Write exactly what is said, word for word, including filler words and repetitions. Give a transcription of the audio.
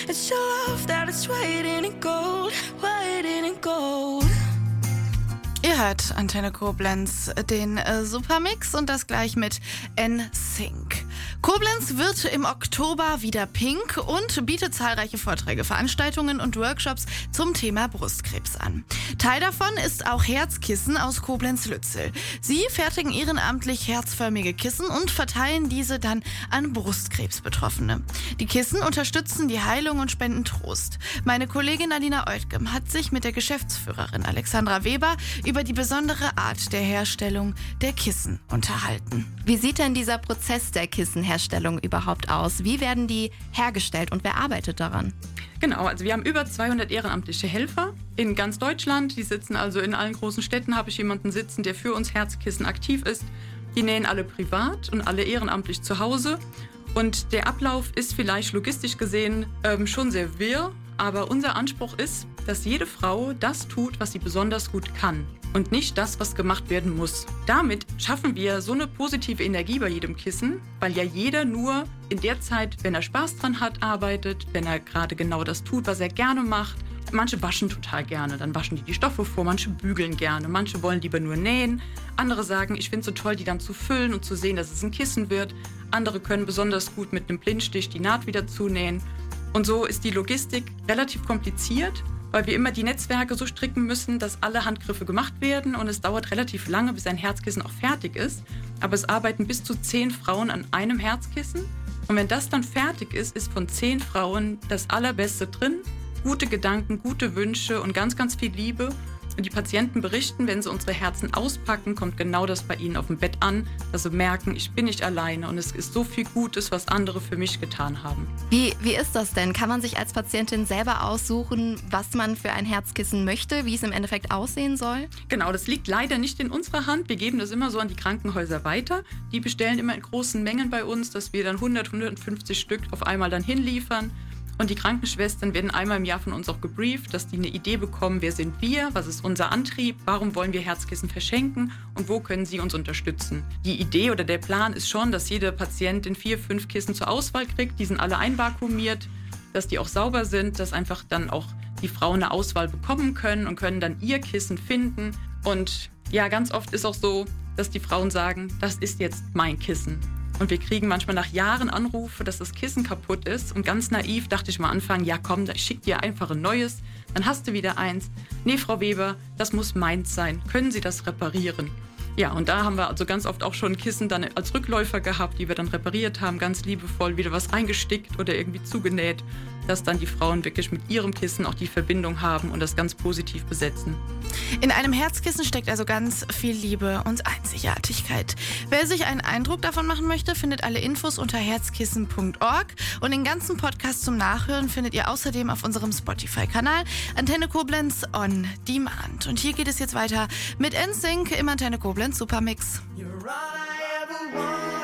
It's your love that is waiting in gold, waiting in gold. Ihr hört Antenne Koblenz, den äh, Supermix und das gleich mit N Sync. Koblenz wird im Oktober wieder pink und bietet zahlreiche Vorträge, Veranstaltungen und Workshops zum Thema Brustkrebs an. Teil davon ist auch Herzkissen aus Koblenz-Lützel. Sie fertigen ehrenamtlich herzförmige Kissen und verteilen diese dann an Brustkrebsbetroffene. Die Kissen unterstützen die Heilung und spenden Trost. Meine Kollegin Alina Oettgen hat sich mit der Geschäftsführerin Alexandra Weber über die besondere Art der Herstellung der Kissen unterhalten. Wie sieht denn dieser Prozess der Kissenherstellung überhaupt aus? Wie werden die hergestellt und wer arbeitet daran? Genau, also wir haben über zweihundert ehrenamtliche Helfer in ganz Deutschland. Die sitzen also in allen großen Städten, habe ich jemanden sitzen, der für uns Herzkissen aktiv ist. Die nähen alle privat und alle ehrenamtlich zu Hause. Und der Ablauf ist vielleicht logistisch gesehen ähm, schon sehr wirr, aber unser Anspruch ist, dass jede Frau das tut, was sie besonders gut kann und nicht das, was gemacht werden muss. Damit schaffen wir so eine positive Energie bei jedem Kissen, weil ja jeder nur in der Zeit, wenn er Spaß dran hat, arbeitet, wenn er gerade genau das tut, was er gerne macht. Manche waschen total gerne, dann waschen die die Stoffe vor, manche bügeln gerne, manche wollen lieber nur nähen. Andere sagen, ich finde es so toll, die dann zu füllen und zu sehen, dass es ein Kissen wird. Andere können besonders gut mit einem Blindstich die Naht wieder zunähen. Und so ist die Logistik relativ kompliziert, weil wir immer die Netzwerke so stricken müssen, dass alle Handgriffe gemacht werden und es dauert relativ lange, bis ein Herzkissen auch fertig ist. Aber es arbeiten bis zu zehn Frauen an einem Herzkissen und wenn das dann fertig ist, ist von zehn Frauen das Allerbeste drin. Gute Gedanken, gute Wünsche und ganz, ganz viel Liebe. Und die Patienten berichten, wenn sie unsere Herzen auspacken, kommt genau das bei ihnen auf dem Bett an, dass sie merken, ich bin nicht alleine und es ist so viel Gutes, was andere für mich getan haben. Wie, wie ist das denn? Kann man sich als Patientin selber aussuchen, was man für ein Herzkissen möchte, wie es im Endeffekt aussehen soll? Genau, das liegt leider nicht in unserer Hand. Wir geben das immer so an die Krankenhäuser weiter. Die bestellen immer in großen Mengen bei uns, dass wir dann hundert, hundertfünfzig Stück auf einmal dann hinliefern. Und die Krankenschwestern werden einmal im Jahr von uns auch gebrieft, dass die eine Idee bekommen, wer sind wir, was ist unser Antrieb, warum wollen wir Herzkissen verschenken und wo können sie uns unterstützen. Die Idee oder der Plan ist schon, dass jede Patientin vier, fünf Kissen zur Auswahl kriegt, die sind alle einvakuumiert, dass die auch sauber sind, dass einfach dann auch die Frauen eine Auswahl bekommen können und können dann ihr Kissen finden. Und ja, ganz oft ist auch so, dass die Frauen sagen, das ist jetzt mein Kissen. Und wir kriegen manchmal nach Jahren Anrufe, dass das Kissen kaputt ist. Und ganz naiv dachte ich mal anfangen, ja komm, ich schicke dir einfach ein neues. Dann hast du wieder eins. Nee, Frau Weber, das muss meins sein. Können Sie das reparieren? Ja, und da haben wir also ganz oft auch schon Kissen dann als Rückläufer gehabt, die wir dann repariert haben, ganz liebevoll wieder was reingestickt oder irgendwie zugenäht, dass dann die Frauen wirklich mit ihrem Kissen auch die Verbindung haben und das ganz positiv besetzen. In einem Herzkissen steckt also ganz viel Liebe und Einzigartigkeit. Wer sich einen Eindruck davon machen möchte, findet alle Infos unter herzkissen punkt org und den ganzen Podcast zum Nachhören findet ihr außerdem auf unserem Spotify-Kanal Antenne Koblenz on Demand. Und hier geht es jetzt weiter mit N Sync im Antenne Koblenz Supermix. You're all I ever want.